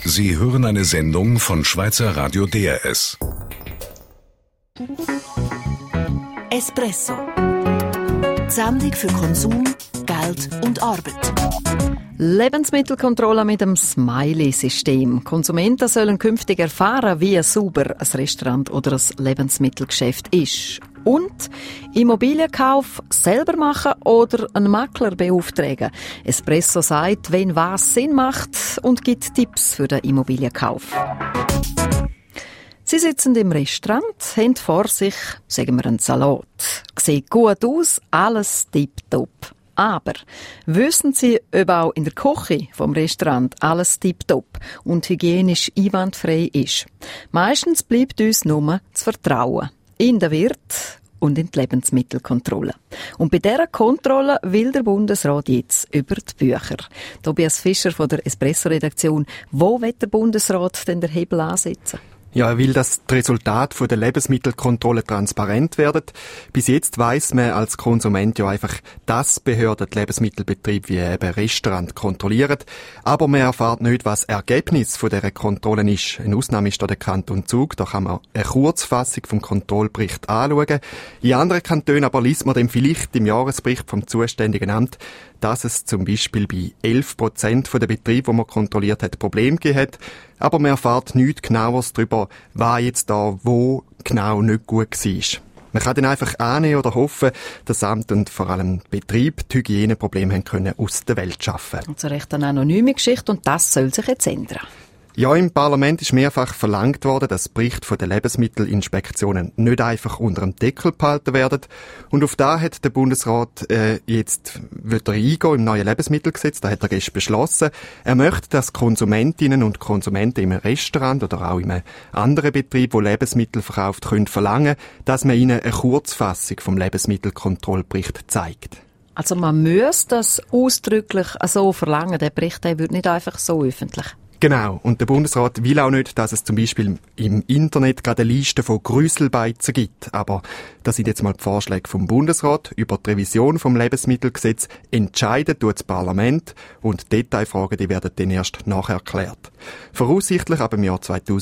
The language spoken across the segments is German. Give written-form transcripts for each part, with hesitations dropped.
Sie hören eine Sendung von Schweizer Radio DRS. Espresso. Die Sendung für Konsum, Geld und Arbeit. Lebensmittelkontrolle mit dem Smiley-System. Konsumenten sollen künftig erfahren, wie sauber ein Restaurant oder ein Lebensmittelgeschäft ist. Und Immobilienkauf selber machen oder einen Makler beauftragen. Espresso sagt, wenn was Sinn macht und gibt Tipps für den Immobilienkauf. Sie sitzen im Restaurant, haben vor sich, sagen wir, einen Salat. Sieht gut aus, alles tipptopp. Aber wissen Sie, ob auch in der Küche vom Restaurant alles tipptopp und hygienisch einwandfrei ist? Meistens bleibt uns nur zu vertrauen. In den Wirt und in die Lebensmittelkontrolle. Und bei dieser Kontrolle will der Bundesrat jetzt über die Bücher. Tobias Fischer von der Espresso-Redaktion. Wo will der Bundesrat denn den Hebel ansetzen? Ja, er will, dass die Resultate der Lebensmittelkontrolle transparent werden. Bis jetzt weiss man als Konsument ja einfach, dass Behörden die Lebensmittelbetriebe wie eben Restaurant kontrollieren. Aber man erfährt nicht, was das Ergebnis dieser Kontrollen ist. Eine Ausnahme ist da der Kanton Zug. Da kann man eine Kurzfassung vom Kontrollbericht anschauen. In anderen Kantonen aber liest man dann vielleicht im Jahresbericht vom zuständigen Amt, dass es zum Beispiel bei 11% der Betriebe, die man kontrolliert hat, Probleme gegeben hat. Aber man erfährt nichts Genaueres darüber, was jetzt da wo genau nicht gut war. Man kann dann einfach annehmen oder hoffen, dass das Amt und vor allem Betrieb die Hygieneprobleme haben können aus der Welt schaffen. Also recht eine anonyme Geschichte und das soll sich jetzt ändern. Ja, im Parlament ist mehrfach verlangt worden, dass Berichte der Lebensmittelinspektionen nicht einfach unter dem Deckel behalten werden. Und auf das hat der Bundesrat jetzt eingehen im neuen Lebensmittelgesetz. Da hat er gestern beschlossen. Er möchte, dass Konsumentinnen und Konsumenten im Restaurant oder auch in einem anderen Betrieb, wo Lebensmittel verkauft, können verlangen, dass man ihnen eine Kurzfassung vom Lebensmittelkontrollbericht zeigt. Also man muss das ausdrücklich so verlangen. Der Bericht der wird nicht einfach so öffentlich. Genau. Und der Bundesrat will auch nicht, dass es zum Beispiel im Internet gerade eine Liste von Grüsselbeizen gibt. Aber das sind jetzt mal die Vorschläge vom Bundesrat. Über die Revision vom Lebensmittelgesetz entscheidet das Parlament und Detailfragen, die werden dann erst nacherklärt. Voraussichtlich ab dem Jahr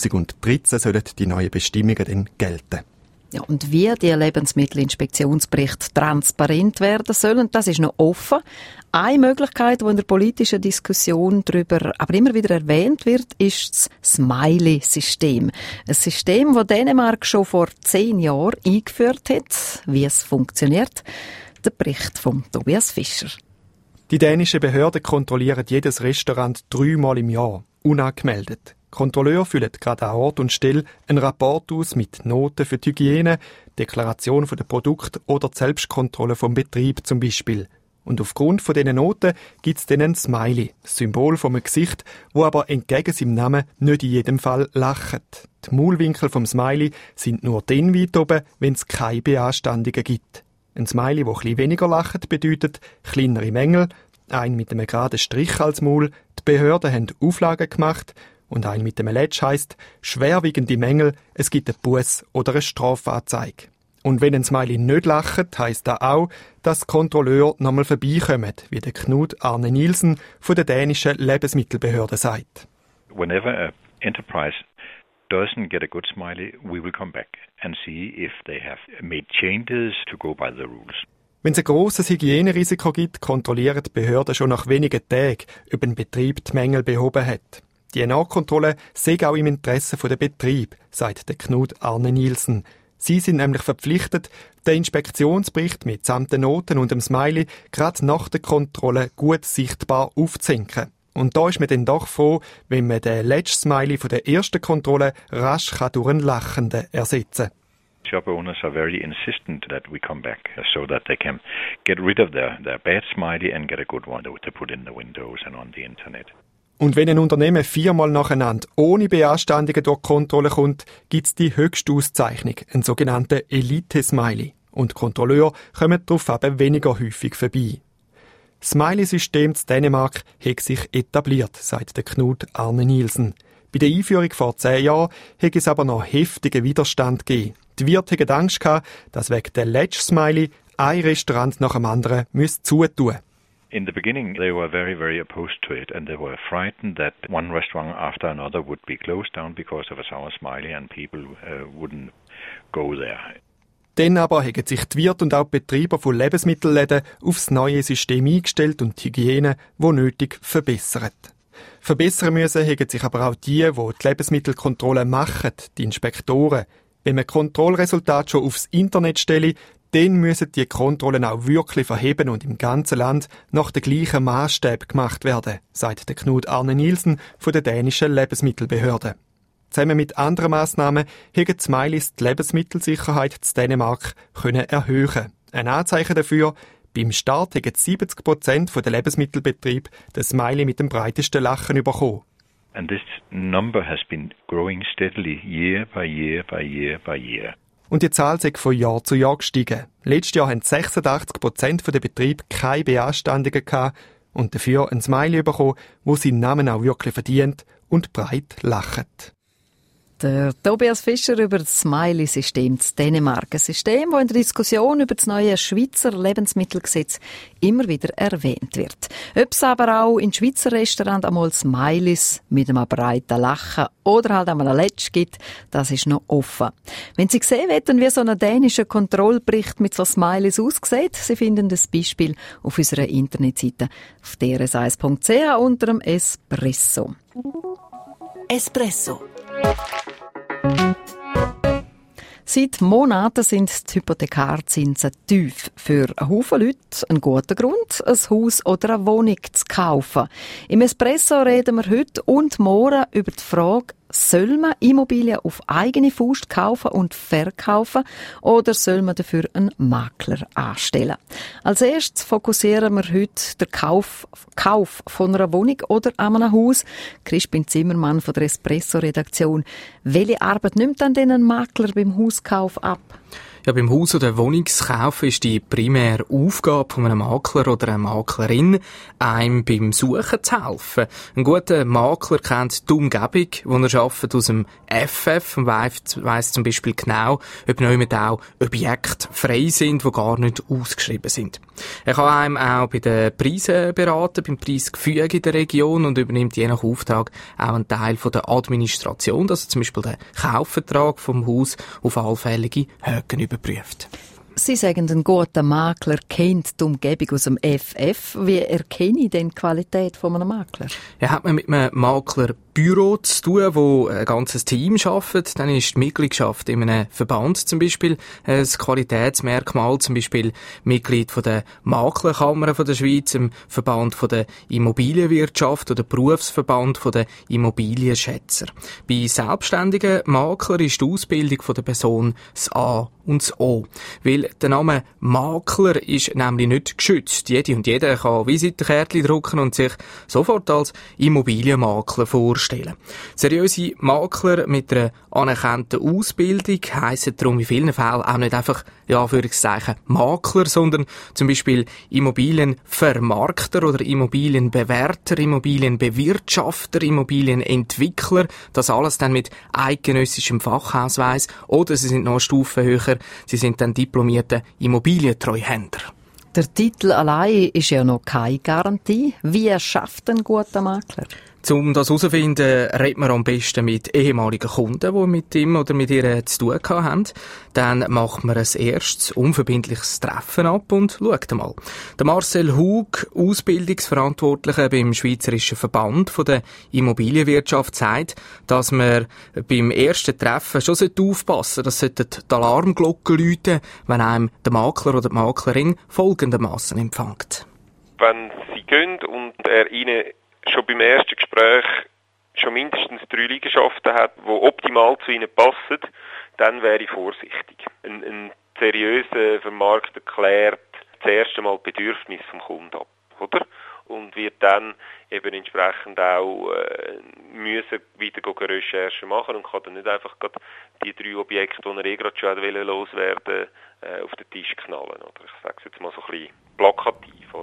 2013 sollen die neuen Bestimmungen dann gelten. Ja, und wie die Lebensmittelinspektionsberichte transparent werden sollen, das ist noch offen. Eine Möglichkeit, die in der politischen Diskussion darüber aber immer wieder erwähnt wird, ist das Smiley-System. Ein System, das Dänemark schon vor 10 Jahren eingeführt hat. Wie es funktioniert, der Bericht von Tobias Fischer. Die dänischen Behörden kontrollieren jedes Restaurant 3-mal im Jahr, unangemeldet. Kontrolleure füllen gerade an Ort und Stelle einen Rapport aus mit Noten für die Hygiene, Deklaration der Produkte oder die Selbstkontrolle vom Betrieb zum Beispiel. Und aufgrund von diesen Noten gibt es dann ein Smiley, das Symbol vom Gesicht, wo aber entgegen seinem Namen nicht in jedem Fall lacht. Die Maulwinkel vom Smiley sind nur dann weit oben, wenn es keine Beanstandungen gibt. Ein Smiley, der etwas weniger lacht, bedeutet kleinere Mängel, ein mit einem geraden Strich als Maul. Die Behörden haben Auflagen gemacht. Und ein mit dem Letsch heisst, schwerwiegende Mängel, es gibt einen Buss oder eine Strafanzeige. Und wenn ein Smiley nicht lacht, heisst das auch, dass Kontrolleure nochmal vorbeikommen, wie der Knut Arne Nielsen von der dänischen Lebensmittelbehörde sagt. Whenever an enterprise doesn't get a good smiley, we will come back and see if they have made changes to go by the rules. Wenn es ein grosses Hygienerisiko gibt, kontrollieren die Behörden schon nach wenigen Tagen, ob ein Betrieb die Mängel behoben hat. Die Nachkontrolle sei auch im Interesse der Betrieb, sagt der Knut Arne Nielsen. Sie sind nämlich verpflichtet, den Inspektionsbericht mit samten Noten und dem Smiley gerade nach der Kontrolle gut sichtbar aufzuhängen. Und da ist man dann doch froh, wenn man den letzten Smiley von der ersten Kontrolle rasch durch einen lachenden ersetzen kann. Shop owners are very insistent that we come back so that they can get rid of their bad smiley and get a good one to put in the windows and on the internet. Und wenn ein Unternehmen 4-mal nacheinander ohne Beanstandungen durch die Kontrolle kommt, gibt es die höchste Auszeichnung, einen sogenannten Elite-Smiley. Und Kontrolleure kommen darauf aber weniger häufig vorbei. Das Smiley-System in Dänemark hat sich etabliert, sagt der Knut Arne Nielsen. Bei der Einführung vor 10 Jahren hat es aber noch heftigen Widerstand gegeben. Die Wirte hatten Angst gehabt, dass wegen der letzten Smiley ein Restaurant nach dem anderen zutun müsste. In the beginning, they were very, very opposed to it, and they were frightened that one restaurant after another would be closed down because of a sour smiley, and people wouldn't go there. Dann aber haben sich die Wirte und auch die Betreiber von Lebensmittelläden aufs neue System eingestellt und die Hygiene, wo nötig, verbessert. Verbessern müssen haben sich aber auch die Lebensmittelkontrollen machen, die Inspektoren. Wenn man Kontrollresultate schon aufs Internet stelle, dann müssen die Kontrollen auch wirklich verheben und im ganzen Land nach den gleichen Maßstäben gemacht werden, sagt der Knut Arne Nielsen von der dänischen Lebensmittelbehörde. Zusammen mit anderen Massnahmen haben die Smileys die Lebensmittelsicherheit in Dänemark erhöhen. Ein Anzeichen dafür: beim Start haben 70% der Lebensmittelbetriebe den Smiley mit dem breitesten Lachen bekommen. And this number has been growing steadily year by year by year by year. Und die Zahl ist von Jahr zu Jahr gestiegen. Letztes Jahr haben 86% der Betriebe keine Beanstandungen gehabt und dafür ein Smiley bekommen, wo seinen Namen auch wirklich verdient und breit lacht. Der Tobias Fischer über das Smiley-System in Dänemark. Ein System, das in der Diskussion über das neue Schweizer Lebensmittelgesetz immer wieder erwähnt wird. Ob es aber auch in Schweizer Restaurants einmal Smileys mit einem breiten Lachen oder halt einmal ein Letsch gibt, das ist noch offen. Wenn Sie sehen wollen, wie so ein dänischer Kontrollbericht mit so Smileys aussieht, Sie finden das Beispiel auf unserer Internetseite auf drs1.ch unter dem Espresso. Espresso. Seit Monaten sind die Hypothekarzinsen tief. Für einen Haufen Leute ein guter Grund, ein Haus oder eine Wohnung zu kaufen. Im Espresso reden wir heute und morgen über die Frage, soll man Immobilien auf eigene Faust kaufen und verkaufen oder soll man dafür einen Makler anstellen? Als erstes fokussieren wir heute den Kauf von einer Wohnung oder an einem Haus. Crispin Zimmermann von der Espresso-Redaktion. Welche Arbeit nimmt dann denn ein Makler beim Hauskauf ab? Ja, beim Haus- oder Wohnungskauf ist die primäre Aufgabe von einem Makler oder einer Maklerin, einem beim Suchen zu helfen. Ein guter Makler kennt die Umgebung, die er arbeitet, aus dem FF und weiss zum Beispiel genau, ob nicht auch Objekte frei sind, die gar nicht ausgeschrieben sind. Er kann einem auch bei den Preisen beraten, beim Preisgefüge in der Region und übernimmt je nach Auftrag auch einen Teil von der Administration, also zum Beispiel den Kaufvertrag vom Haus auf allfällige Höhen überprüft. Sie sagen, ein guter Makler kennt die Umgebung aus dem FF. Wie erkenne ich denn die Qualität von einem Makler? Ja, hat man mit einem Maklerbüro zu tun, wo ein ganzes Team arbeitet, dann ist die Mitgliedschaft in einem Verband zum Beispiel ein Qualitätsmerkmal, zum Beispiel Mitglied von der Maklerkammer von der Schweiz, im Verband von der Immobilienwirtschaft oder Berufsverband von der Immobilienschätzer. Bei selbstständigen Maklern ist die Ausbildung von der Person das A und das O. Weil der Name Makler ist nämlich nicht geschützt. Jede und jeder kann Visitenkärtchen drucken und sich sofort als Immobilienmakler vorstellen. Seriöse Makler mit einer anerkannten Ausbildung heissen darum in vielen Fällen auch nicht einfach, ja, Anführungszeichen, Makler, sondern zum Beispiel Immobilienvermarkter oder Immobilienbewerter, Immobilienbewirtschafter, Immobilienentwickler. Das alles dann mit eidgenössischem Fachausweis oder sie sind noch eine Stufe höher, sie sind dann diplomierte Immobilientreuhänder. Der Titel allein ist ja noch keine Garantie. Wie schafft ein guter Makler? Um das herauszufinden, redet man am besten mit ehemaligen Kunden, die mit ihm oder mit ihr zu tun haben. Dann macht man ein erstes unverbindliches Treffen ab und schaut mal. Der Marcel Hug, Ausbildungsverantwortlicher beim Schweizerischen Verband von der Immobilienwirtschaft, sagt, dass man beim ersten Treffen schon aufpassen sollte, dass die Alarmglocken läuten, wenn einem der Makler oder die Maklerin folgendermaßen empfängt. Wenn Sie gehen und er Ihnen schon beim ersten Gespräch schon mindestens 3 Liegenschaften hat, die optimal zu Ihnen passen, dann wäre ich vorsichtig. Ein seriöser Vermarkter klärt zuerst einmal die Bedürfnisse vom Kunden ab, oder? Und wird dann eben entsprechend auch müssen wieder Recherchen machen und kann dann nicht einfach die 3 Objekte, die er gerade schon loswerden auf den Tisch knallen. Oder? Ich sage es jetzt mal so ein bisschen plakativ, oder?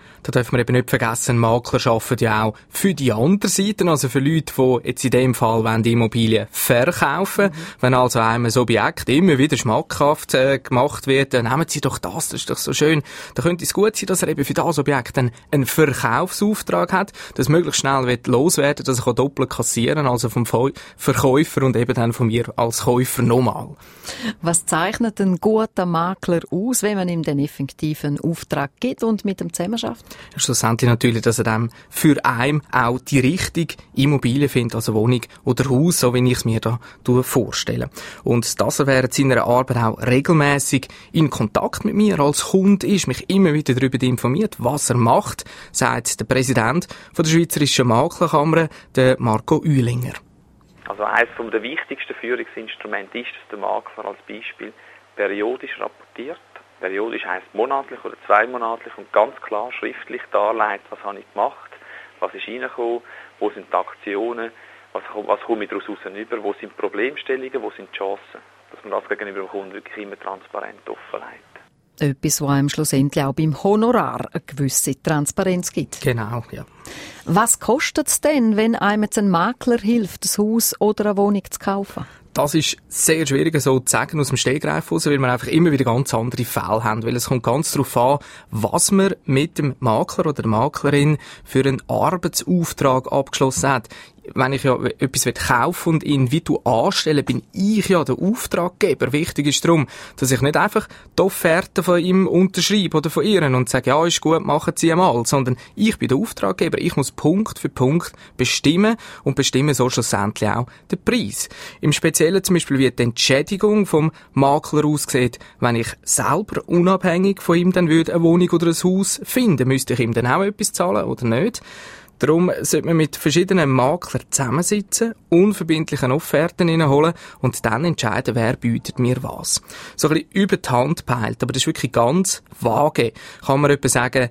Da dürfen wir eben nicht vergessen, Makler arbeiten ja auch für die andere Seite, also für Leute, die jetzt in dem Fall die Immobilien verkaufen. Wenn also einem ein Objekt immer wieder schmackhaft gemacht wird, dann nehmen Sie doch das ist doch so schön. Da könnte es gut sein, dass er eben für das Objekt dann einen Verkaufsauftrag hat, dass möglichst schnell wird loswerden, dass er doppelt kassieren kann, also vom Verkäufer und eben dann von mir als Käufer nochmal. Was zeichnet ein guter Makler aus, wenn man ihm den effektiven Auftrag gibt und mit dem zusammenarbeitet? Schlussendlich natürlich, dass er dann für einen auch die richtige Immobilie findet, also Wohnung oder Haus, so wie ich es mir da vorstelle. Und dass er während seiner Arbeit auch regelmäßig in Kontakt mit mir als Kunde ist, mich immer wieder darüber informiert, was er macht, sagt der Präsident von der Schweizerischen Maklerkammer, der Marco Uehlinger. Also eines der wichtigsten Führungsinstrumente ist, dass der Makler als Beispiel periodisch rapportiert. Periodisch heisst monatlich oder zweimonatlich und ganz klar schriftlich darlegt, was habe ich gemacht, was ist reingekommen, wo sind die Aktionen, was komme ich daraus rüber, wo sind Problemstellungen, wo sind die Chancen. Dass man das gegenüber dem Kunden wirklich immer transparent offenlegt. Etwas, was einem schlussendlich auch beim Honorar eine gewisse Transparenz gibt. Genau, ja. Was kostet es denn, wenn einem jetzt ein Makler hilft, ein Haus oder eine Wohnung zu kaufen? Das ist sehr schwierig so zu sagen aus dem Stegreif raus, weil wir einfach immer wieder ganz andere Fälle haben. Weil es kommt ganz darauf an, was man mit dem Makler oder der Maklerin für einen Arbeitsauftrag abgeschlossen hat. Wenn ich ja etwas kaufen und ihn wie du anstellen, bin ich ja der Auftraggeber. Wichtig ist darum, dass ich nicht einfach die Offerte von ihm unterschreibe oder von ihr und sage, ja, ist gut, machen Sie einmal, sondern ich bin der Auftraggeber. Ich muss Punkt für Punkt bestimmen und bestimmen so schlussendlich auch den Preis. Im Speziellen zum Beispiel, wie die Entschädigung vom Makler aussieht, wenn ich selber unabhängig von ihm dann würde eine Wohnung oder ein Haus finden, müsste ich ihm dann auch etwas zahlen oder nicht? Darum sollte man mit verschiedenen Maklern zusammensitzen, unverbindliche Offerten reinholen und dann entscheiden, wer bietet mir was. So ein bisschen über die Hand peilt, aber das ist wirklich ganz vage. Kann man etwa sagen,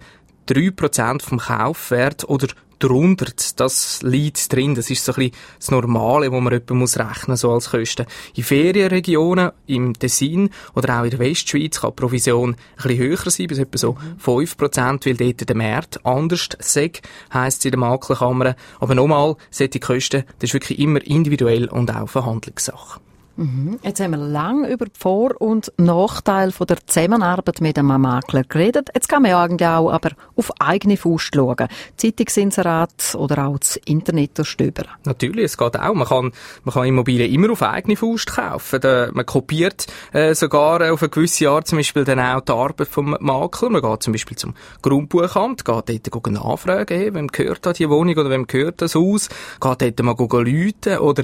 3% vom Kaufwert oder drunter, das liegt drin, das ist so ein bisschen das Normale, wo man etwa muss rechnen, so als Kosten. In Ferienregionen, im Tessin oder auch in der Westschweiz kann die Provision ein bisschen höher sein, bis etwa so 5%, weil dort der Markt anders sei, heisst es in der Maklerkammer. Aber nochmal, solche Kosten, das ist wirklich immer individuell und auch Verhandlungssache. Jetzt haben wir lange über die Vor- und Nachteile von der Zusammenarbeit mit einem Makler geredet. Jetzt kann man ja eigentlich auch aber auf eigene Faust schauen. Zeitungsinserat oder auch das Internet durchstöbern. Natürlich, es geht auch. Man kann Immobilien immer auf eigene Faust kaufen. Man kopiert sogar auf eine gewisse Art zum Beispiel dann auch die Arbeit vom Makler. Man geht zum Beispiel zum Grundbuchamt, geht dort nachfragen, wem gehört da die Wohnung oder wem gehört das Haus, geht dort mal rufen oder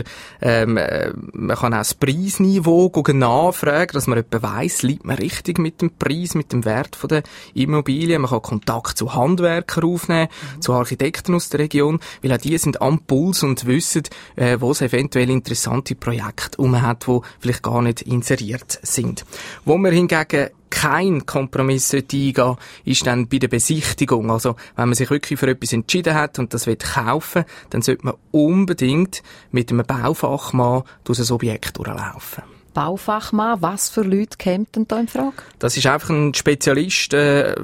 man kann auch das Preisniveau nachfragen, dass man etwa weiss, liegt man richtig mit dem Preis, mit dem Wert von der Immobilie. Man kann Kontakt zu Handwerkern aufnehmen, zu Architekten aus der Region, weil auch die sind am Puls und wissen, wo es eventuell interessante Projekte hat, die vielleicht gar nicht inseriert sind. Wo man hingegen kein Kompromiss eingehen sollte, ist dann bei der Besichtigung. Also, wenn man sich wirklich für etwas entschieden hat und das kaufen will, dann sollte man unbedingt mit einem Baufachmann durch ein Objekt durchlaufen. Baufachmann, was für Leute kämen denn da in Frage? Das ist einfach ein Spezialist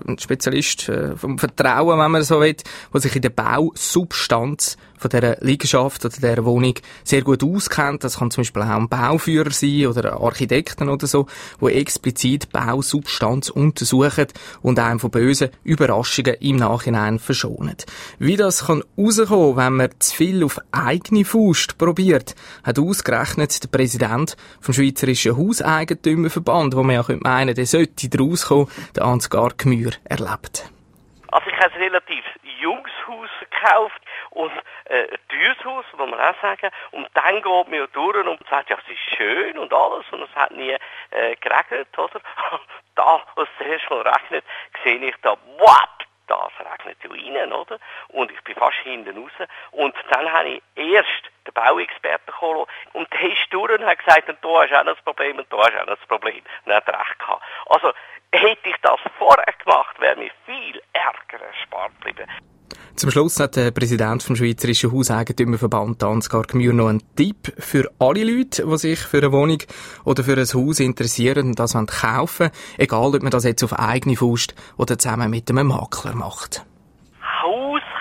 vom Vertrauen, wenn man so will, der sich in der Bausubstanz von dieser Liegenschaft oder dieser Wohnung sehr gut auskennt. Das kann zum Beispiel auch ein Bauführer sein oder Architekten oder so, die explizit Bausubstanz untersuchen und einem von bösen Überraschungen im Nachhinein verschonen. Wie das kann rauskommen, wenn man zu viel auf eigene Faust probiert, hat ausgerechnet der Präsident vom Schweizerischen Hauseigentümerverband, wo man ja meinen könnte, der sollte daraus kommen, der Ansgar Gmür erlebt. Also ich habe ein relativ junges Haus gekauft und ein teures Haus, muss man auch sagen. Und dann geht man ja durch und sagt, ja, es ist schön und alles und es hat nie geregnet, oder? Da, als es zuerst mal regnet, sehe ich da, what? Das regnet ja rein, oder? Und ich bin fast hinten raus. Und dann habe ich erst den Bauexperten geholt und der ist durch und hat gesagt, und da hast du auch noch das Problem und da hast du auch noch das Problem. Und er hat recht gehabt. Also, hätte ich das vorher gemacht, wäre mir viel Ärger erspart geblieben. Zum Schluss hat der Präsident vom Schweizerischen Hauseigentümerverband Ansgar Gmür noch einen Tipp für alle Leute, die sich für eine Wohnung oder für ein Haus interessieren und das kaufen wollen, egal ob man das jetzt auf eigene Faust oder zusammen mit einem Makler macht.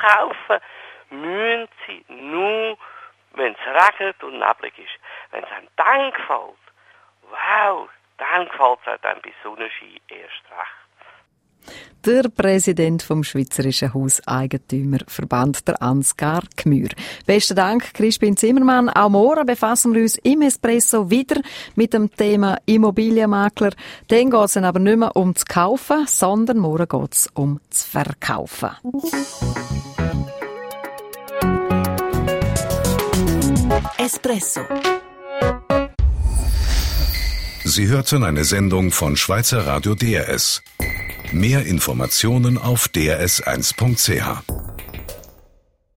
kaufen müssen sie nur, wenn es regnet und neblig ist. Wenn es einem dann gefällt, wow, dann gefällt es auch dann bei Sonnenschein erst recht. Der Präsident vom Schweizerischen Hauseigentümerverband, der Ansgar Gmür. Besten Dank, Crispin Zimmermann. Auch morgen befassen wir uns im Espresso wieder mit dem Thema Immobilienmakler. Dann geht es dann aber nicht mehr um zu kaufen, sondern morgen geht es um zu verkaufen. Espresso. Sie hörten eine Sendung von Schweizer Radio DRS. Mehr Informationen auf drs1.ch.